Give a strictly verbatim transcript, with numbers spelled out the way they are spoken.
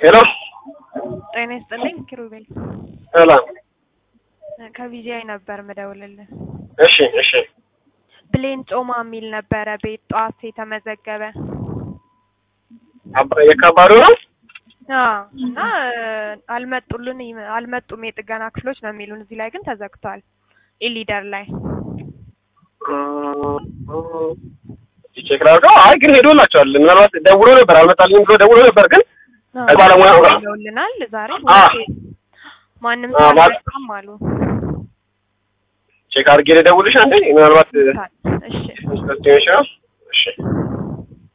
ሄሎ ጤና ይስጥልኝ ኪሩቤል። ሰላም ከቪዚአይ ነበር መደውልልህ። እሺ እሺ ብሌን ጮማ የሚል ነበረ ቤት ጧት የተመዘገበ። አባ የከባዱ ነው? አዎ እና አልመጡልን አልመጡም የጥገና ክፍሎች ነው የሚሉን። እዚህ ላይ ግን ተዘግቷል። ኢሊደር ላይ ቼክ ላድርገው። አይ ግን ሄዶላቸዋል። ምናልባት ደውሎ ነበር አልመጣልኝም ብሎ ደውሎ ነበር ግን ባለሙያው ጋር ደውልናል ዛሬ አዎ ማንም ሰው አልመጣም አሉ። ቼክ አድርጌ ልደውልሽ አንዴ ምናልባት እሺ እሺ እሺ